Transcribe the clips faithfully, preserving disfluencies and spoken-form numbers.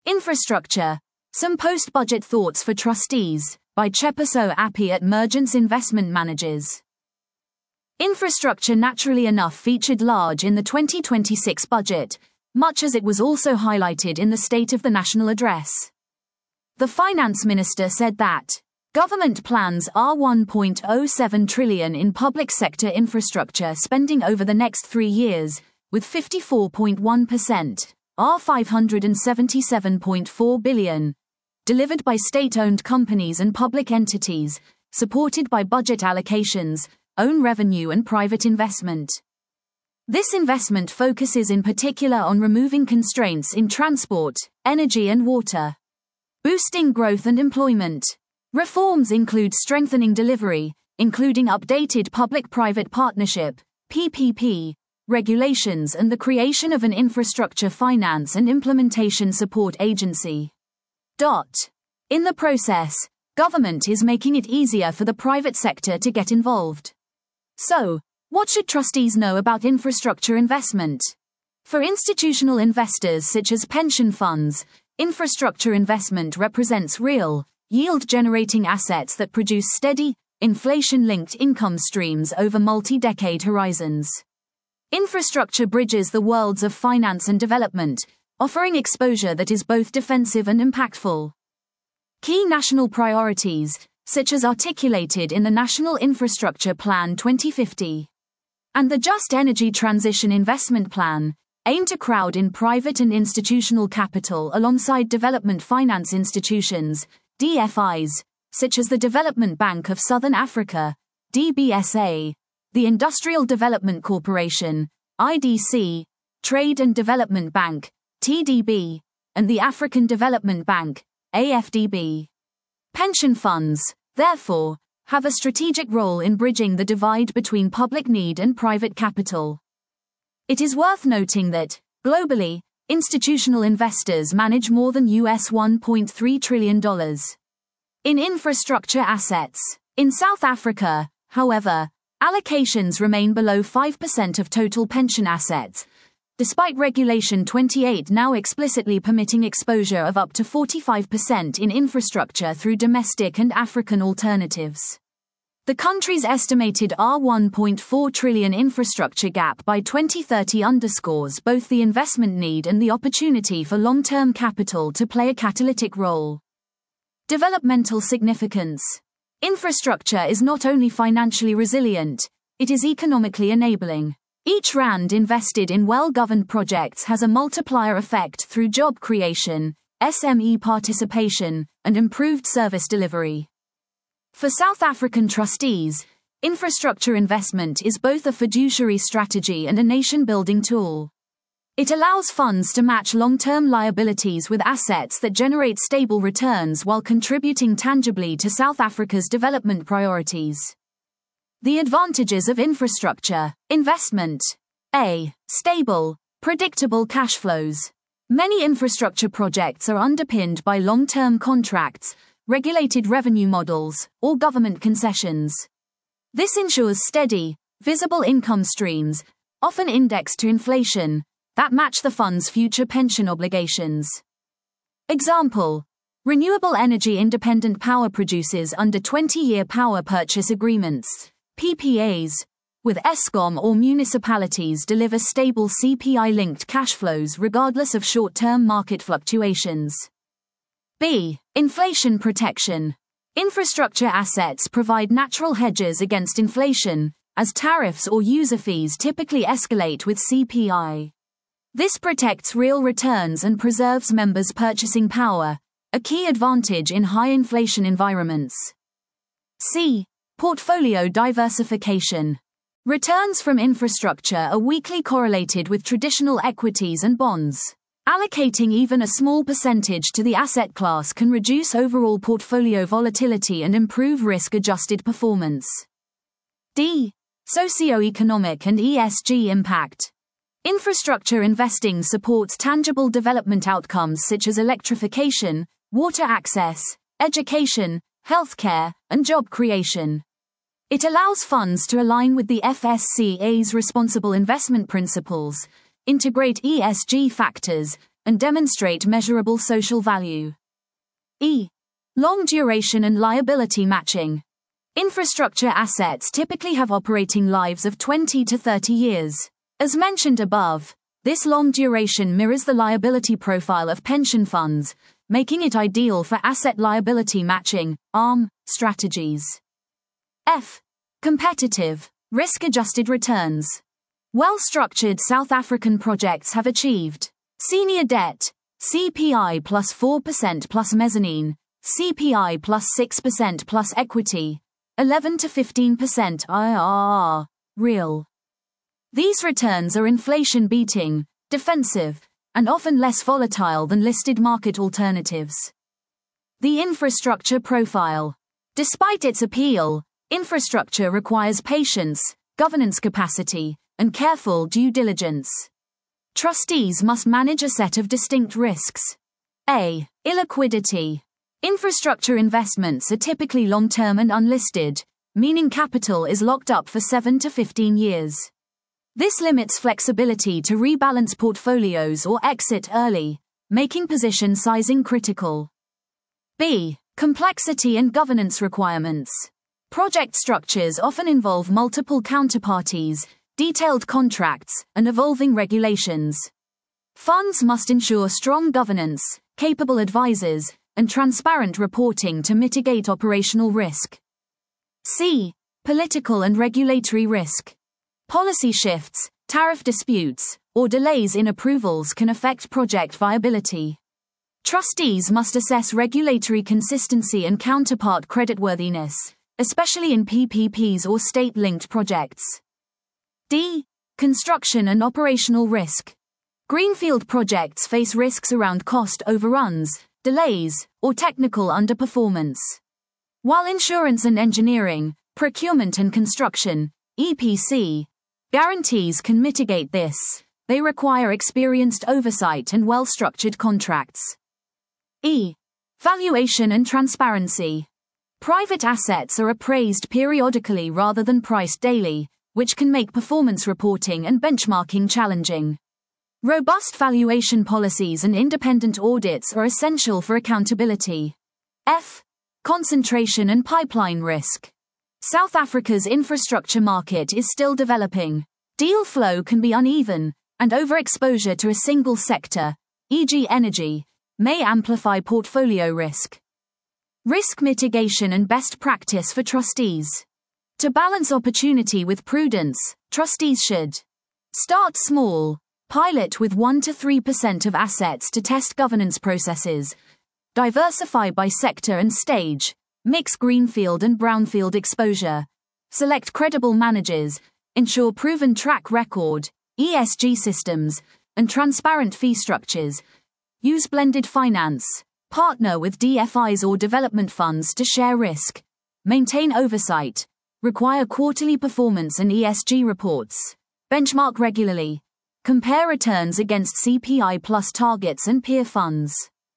Infrastructure. Some post-budget thoughts for trustees, by Chepeso Appy at Mergence Investment Managers. Infrastructure naturally enough featured large in the twenty twenty-six budget, much as it was also highlighted in the State of the National Address. The Finance Minister said that government plans are one point zero seven trillion in public sector infrastructure spending over the next three years, with fifty-four point one percent, or five hundred seventy-seven point four billion, delivered by state-owned companies and public entities, supported by budget allocations, own revenue and private investment. This investment focuses in particular on removing constraints in transport, energy and water, boosting growth and employment. Reforms include strengthening delivery, including updated public-private partnership, P P P, regulations and the creation of an infrastructure finance and implementation support agency. In the process, government is making it easier for the private sector to get involved. So, what should trustees know about infrastructure investment? For institutional investors such as pension funds, infrastructure investment represents real, yield-generating assets that produce steady, inflation-linked income streams over multi-decade horizons. Infrastructure bridges the worlds of finance and development, offering exposure that is both defensive and impactful. Key national priorities, such as articulated in the National Infrastructure Plan twenty fifty and the Just Energy Transition Investment Plan, aim to crowd in private and institutional capital alongside development finance institutions, D F Is, such as the Development Bank of Southern Africa, D B S A, the Industrial Development Corporation, I D C, Trade and Development Bank, T D B, and the African Development Bank, A F D B. Pension funds, therefore, have a strategic role in bridging the divide between public need and private capital. It is worth noting that, globally, institutional investors manage more than U S one point three trillion dollars in infrastructure assets. In South Africa, however, allocations remain below five percent of total pension assets, despite Regulation twenty-eight now explicitly permitting exposure of up to forty-five percent in infrastructure through domestic and African alternatives. The country's estimated one point four trillion infrastructure gap by twenty thirty underscores both the investment need and the opportunity for long-term capital to play a catalytic role. Developmental significance. Infrastructure is not only financially resilient, it is economically enabling. Each rand invested in well-governed projects has a multiplier effect through job creation, S M E participation, and improved service delivery. For South African trustees, infrastructure investment is both a fiduciary strategy and a nation-building tool. It allows funds to match long-term liabilities with assets that generate stable returns while contributing tangibly to South Africa's development priorities. The advantages of infrastructure investment. A. Stable, predictable cash flows. Many infrastructure projects are underpinned by long-term contracts, regulated revenue models, or government concessions. This ensures steady, visible income streams, often indexed to inflation, that match the fund's future pension obligations. Example: renewable energy independent power producers under twenty-year power purchase agreements, P P As, with Eskom or municipalities deliver stable C P I-linked cash flows regardless of short-term market fluctuations. B. Inflation protection. Infrastructure assets provide natural hedges against inflation, as tariffs or user fees typically escalate with C P I. This protects real returns and preserves members' purchasing power, a key advantage in high inflation environments. C. Portfolio diversification. Returns from infrastructure are weakly correlated with traditional equities and bonds. Allocating even a small percentage to the asset class can reduce overall portfolio volatility and improve risk-adjusted performance. D. Socioeconomic and E S G impact. Infrastructure investing supports tangible development outcomes such as electrification, water access, education, healthcare, and job creation. It allows funds to align with the F S C A's responsible investment principles, integrate E S G factors, and demonstrate measurable social value. E. Long duration and liability matching. Infrastructure assets typically have operating lives of twenty to thirty years. As mentioned above, this long duration mirrors the liability profile of pension funds, making it ideal for asset liability matching (A R M) strategies. F. Competitive, risk-adjusted returns. Well-structured South African projects have achieved senior debt, C P I plus four percent plus mezzanine, C P I plus six percent plus equity, eleven to fifteen percent I R R, real. These returns are inflation-beating, defensive, and often less volatile than listed market alternatives. The infrastructure profile. Despite its appeal, infrastructure requires patience, governance capacity, and careful due diligence. Trustees must manage a set of distinct risks. A. Illiquidity. Infrastructure investments are typically long-term and unlisted, meaning capital is locked up for seven to fifteen years. This limits flexibility to rebalance portfolios or exit early, making position sizing critical. B. Complexity and governance requirements. Project structures often involve multiple counterparties, detailed contracts, and evolving regulations. Funds must ensure strong governance, capable advisors, and transparent reporting to mitigate operational risk. C. Political and regulatory risk. Policy shifts, tariff disputes, or delays in approvals can affect project viability. Trustees must assess regulatory consistency and counterpart creditworthiness, especially in P P Ps or state-linked projects. D. Construction and operational risk. Greenfield projects face risks around cost overruns, delays, or technical underperformance. While insurance and engineering, procurement and construction, E P C, guarantees can mitigate this, they require experienced oversight and well-structured contracts. E. Valuation and transparency. Private assets are appraised periodically rather than priced daily, which can make performance reporting and benchmarking challenging. Robust valuation policies and independent audits are essential for accountability. F. Concentration and pipeline risk. South Africa's infrastructure market is still developing. Deal flow can be uneven, and overexposure to a single sector, for example energy, may amplify portfolio risk. Risk mitigation and best practice for trustees. To balance opportunity with prudence, trustees should start small, pilot with one to three percent of assets to test governance processes, diversify by sector and stage, mix greenfield and brownfield exposure, select credible managers, ensure proven track record, E S G systems, and transparent fee structures, use blended finance, partner with D F Is or development funds to share risk, maintain oversight, require quarterly performance and E S G reports, benchmark regularly, compare returns against C P I plus targets and peer funds.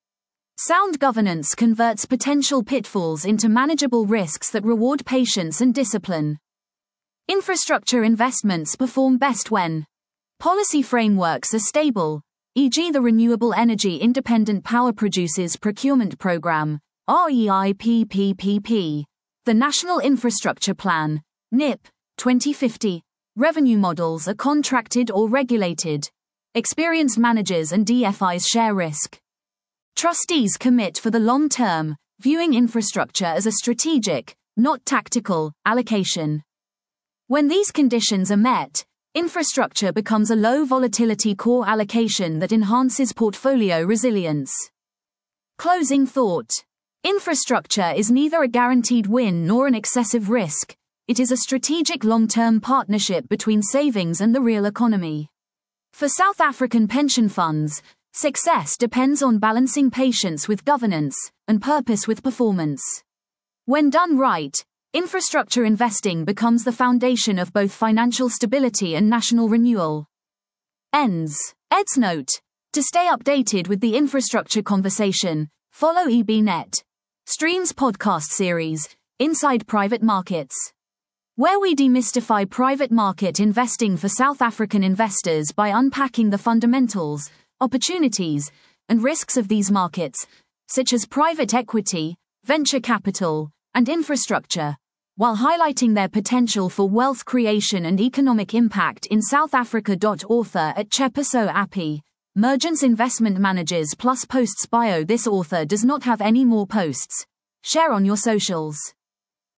Sound governance converts potential pitfalls into manageable risks that reward patience and discipline. Infrastructure investments perform best when policy frameworks are stable, for example the Renewable Energy Independent Power Producers Procurement Program, R E I P P P P, the National Infrastructure Plan, N I P, twenty fifty, revenue models are contracted or regulated, experienced managers and D F Is share risk. Trustees commit for the long term, viewing infrastructure as a strategic, not tactical, allocation. When these conditions are met, infrastructure becomes a low volatility core allocation that enhances portfolio resilience. Closing thought. Infrastructure is neither a guaranteed win nor an excessive risk. It is a strategic long-term partnership between savings and the real economy. For South African pension funds, success depends on balancing patience with governance and purpose with performance. When done right, infrastructure investing becomes the foundation of both financial stability and national renewal. Ends. Ed's note. To stay updated with the infrastructure conversation, follow E B Net Stream's podcast series, Inside Private Markets, where we demystify private market investing for South African investors by unpacking the fundamentals, opportunities, and risks of these markets, such as private equity, venture capital, and infrastructure, while highlighting their potential for wealth creation and economic impact in South Africa. Author at Chepiso Appy, Mergence Investment Managers plus posts bio. This author does not have any more posts. Share on your socials.